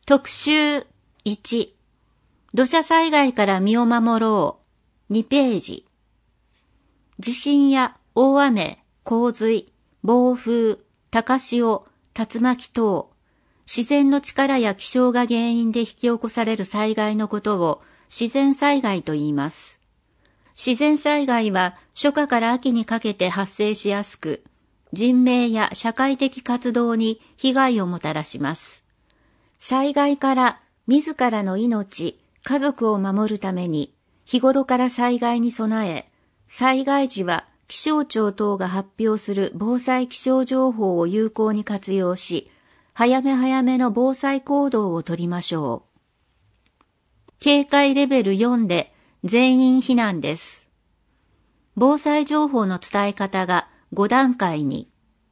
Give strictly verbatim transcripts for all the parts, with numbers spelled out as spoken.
特集いち、土砂災害から身を守ろうにページ。地震や大雨、洪水、暴風、高潮、竜巻等、自然の力や気象が原因で引き起こされる災害のことを自然災害と言います。自然災害は初夏から秋にかけて発生しやすく、人命や社会的活動に被害をもたらします。災害から自らの命、家族を守るために、日頃から災害に備え、災害時は気象庁等が発表する防災気象情報を有効に活用し、早め早めの防災行動をとりましょう。警戒レベルよんで全員避難です。防災情報の伝え方がご段階に。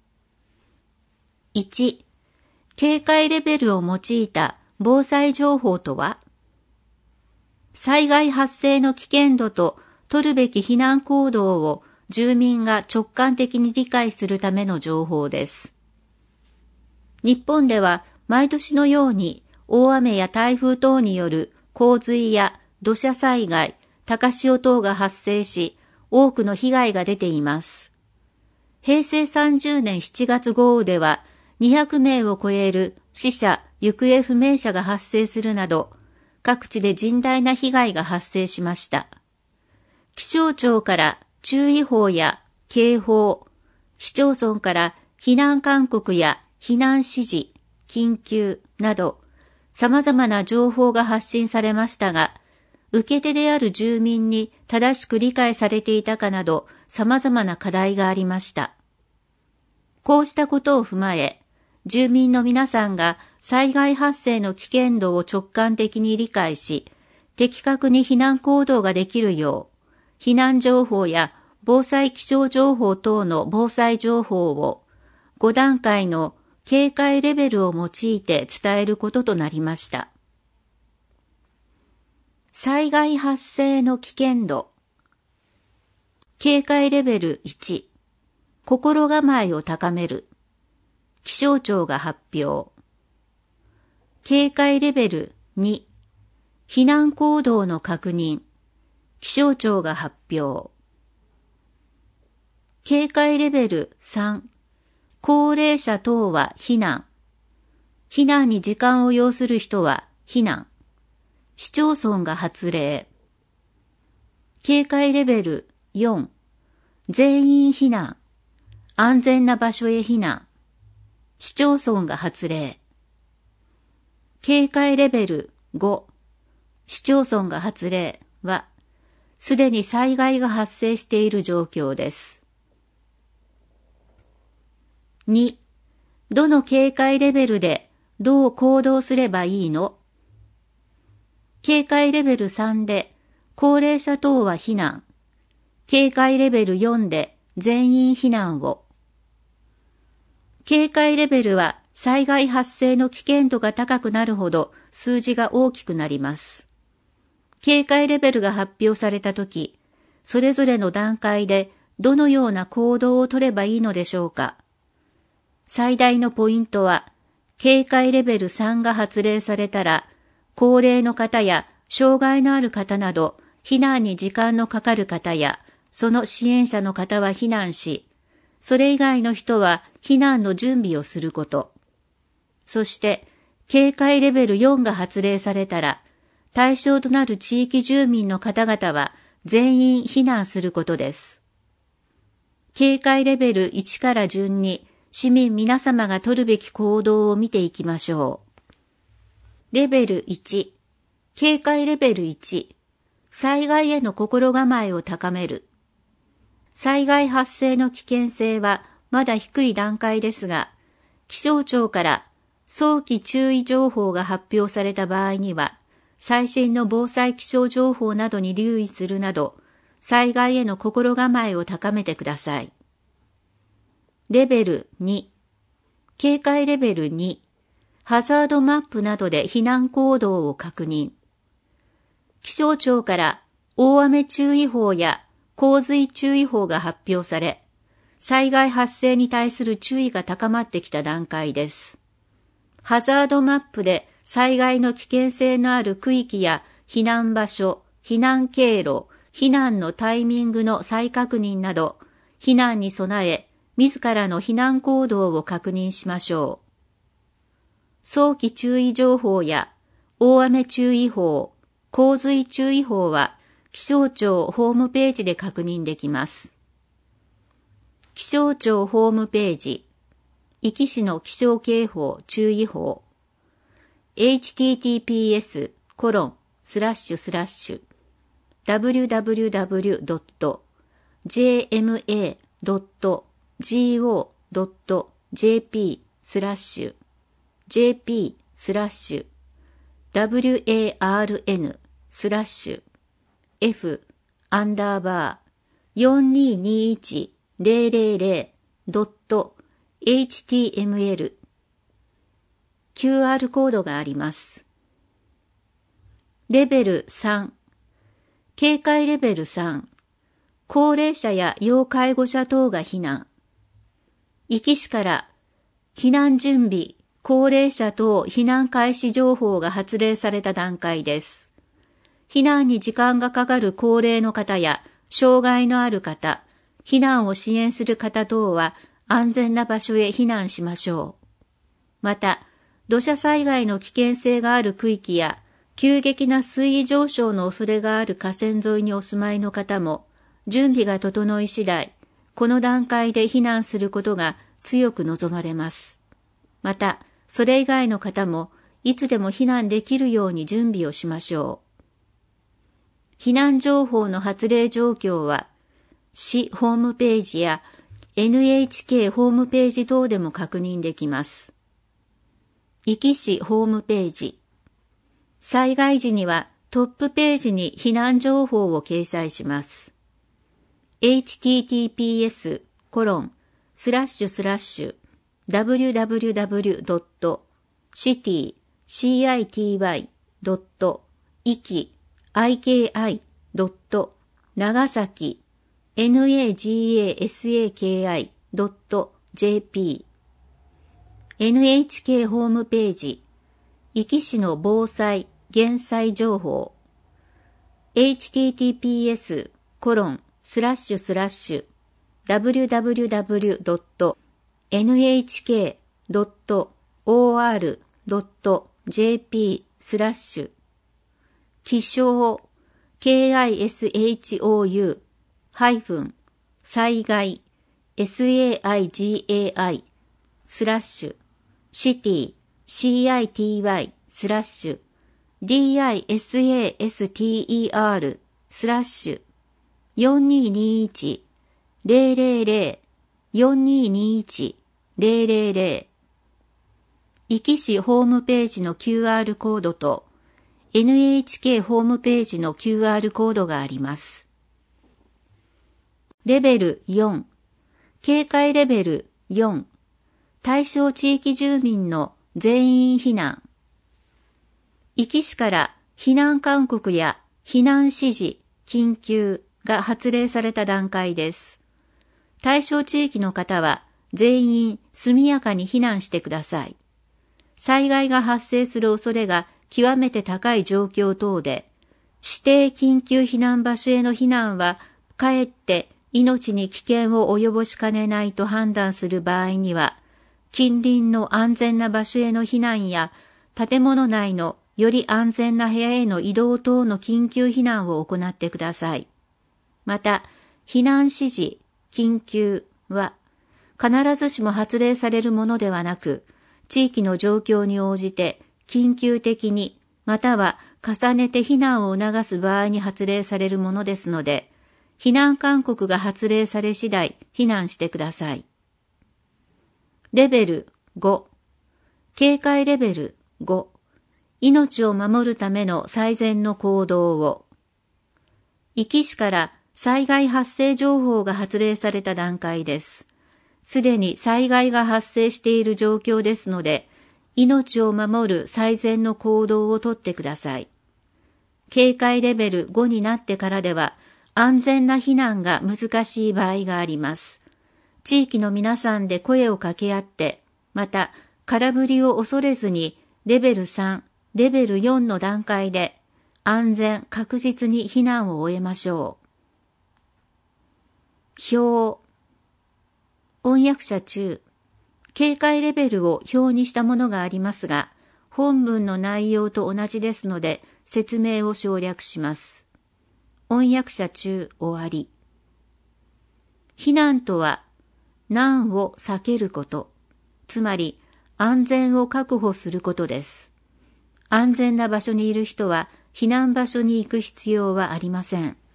いち、警戒レベルを用いた防災情報とは、災害発生の危険度と取るべき避難行動を住民が直感的に理解するための情報です。日本では毎年のように大雨や台風等による洪水や土砂災害、高潮等が発生し、多くの被害が出ています。へいせいさんじゅうねんしちがつ豪雨ではにひゃくめいを超える死者・行方不明者が発生するなど、各地で甚大な被害が発生しました。気象庁から注意報や警報、市町村から避難勧告や避難指示、緊急など、様々な情報が発信されましたが、受け手である住民に正しく理解されていたかなど、様々な課題がありました。こうしたことを踏まえ、住民の皆さんが災害発生の危険度を直感的に理解し、的確に避難行動ができるよう、避難情報や防災気象情報等の防災情報をご段階の警戒レベルを用いて伝えることとなりました。災害発生の危険度。警戒レベルいち、心構えを高める。気象庁が発表。警戒レベルに、避難行動の確認。気象庁が発表。警戒レベルさん、高齢者等は避難。避難に時間を要する人は避難。市町村が発令。警戒レベルよん、全員避難。安全な場所へ避難。市町村が発令。警戒レベルご、市町村が発令は、すでに災害が発生している状況です。に、どの警戒レベルでどう行動すればいいの？警戒レベルさんで高齢者等は避難。警戒レベルよんで全員避難を。警戒レベルは災害発生の危険度が高くなるほど数字が大きくなります。警戒レベルが発表されたとき、それぞれの段階でどのような行動を取ればいいのでしょうか。最大のポイントは、警戒レベルさんが発令されたら、高齢の方や障害のある方など、避難に時間のかかる方や、その支援者の方は避難し、それ以外の人は避難の準備をすること。そして、警戒レベルよんが発令されたら、対象となる地域住民の方々は全員避難することです。警戒レベルいちから順に、市民皆様が取るべき行動を見ていきましょう。レベルいち、警戒レベルいち、災害への心構えを高める。災害発生の危険性はまだ低い段階ですが、気象庁から早期注意情報が発表された場合には、最新の防災気象情報などに留意するなど、災害への心構えを高めてください。レベルに、警戒レベルに、ハザードマップなどで避難行動を確認。気象庁から大雨注意報や洪水注意報が発表され、災害発生に対する注意が高まってきた段階です。ハザードマップで災害の危険性のある区域や避難場所、避難経路、避難のタイミングの再確認など、避難に備え、自らの避難行動を確認しましょう。早期注意情報や大雨注意報、洪水注意報は気象庁ホームページで確認できます。気象庁ホームページ、壱岐市の気象警報注意報、エイチティーティーピーエスコロンスラッシュスラッシュダブリュダブリュダブリュドットジェーエムエードットジーオードットジェーピースラッシュ ジェーピー スラッシュ ダブリュエーアールエヌ スラッシュ F アンダーバーよんにーにーいち ゼロゼロゼロドット エイチティーエムエル キューアール コードがあります。レベルさん、警戒レベルさん、高齢者や要介護者等が避難。壱岐市から避難準備、高齢者等避難開始情報が発令された段階です。避難に時間がかかる高齢の方や障害のある方、避難を支援する方等は安全な場所へ避難しましょう。また、土砂災害の危険性がある区域や急激な水位上昇の恐れがある河川沿いにお住まいの方も、準備が整い次第、この段階で避難することが強く望まれます。また、それ以外の方もいつでも避難できるように準備をしましょう。避難情報の発令状況は、市ホームページや エヌエイチケー ホームページ等でも確認できます。壱岐市ホームページ。災害時にはトップページに避難情報を掲載します。エイチティーティーピーエスコロンスラッシュスラッシュダブリュダブリュダブリュドットシティシーアイティーワイドットイキアイケーアイドット長崎エヌエージーエーエスエーケーアイドットジェーピー エヌエイチケー ホームページ、壱岐市の防災・減災情報、エイチティーティーピーエスコロンスラッシュスラッシュダブリュダブリュダブリュドットエヌエイチケードットオーアールドットジェーピー スラッシュ気象 ケーアイエスエイチオーユー ハイフン災害 エスエーアイジーエーアイ スラッシュシティ シーアイティーワイ スラッシュ ディーアイエスエーエスティーイーアール スラッシュよんにーにーいち ゼロゼロゼロ よんにーにーいち ゼロゼロゼロ壱岐市ホームページの キューアール コードと エヌエイチケー ホームページの キューアール コードがあります。レベルよん、警戒レベルよん、対象地域住民の全員避難。壱岐市から避難勧告や避難指示、緊急が発令された段階です。対象地域の方は全員速やかに避難してください。災害が発生する恐れが極めて高い状況等で、指定緊急避難場所への避難はかえって命に危険を及ぼしかねないと判断する場合には、近隣の安全な場所への避難や建物内のより安全な部屋への移動等の緊急避難を行ってください。また、避難指示、緊急は必ずしも発令されるものではなく、地域の状況に応じて緊急的にまたは重ねて避難を促す場合に発令されるものですので、避難勧告が発令され次第避難してください。レベルご、警戒レベルご、命を守るための最善の行動を。壱岐市から災害発生情報が発令された段階です。すでに災害が発生している状況ですので、命を守る最善の行動をとってください。警戒レベルごになってからでは、安全な避難が難しい場合があります。地域の皆さんで声を掛け合って、また空振りを恐れずにレベルさん、 レベルよんの段階で安全確実に避難を終えましょう。表。翻訳者中。警戒レベルを表にしたものがありますが、本文の内容と同じですので説明を省略します。翻訳者中終わり。避難とは難を避けること、つまり安全を確保することです。安全な場所にいる人は避難場所に行く必要はありません。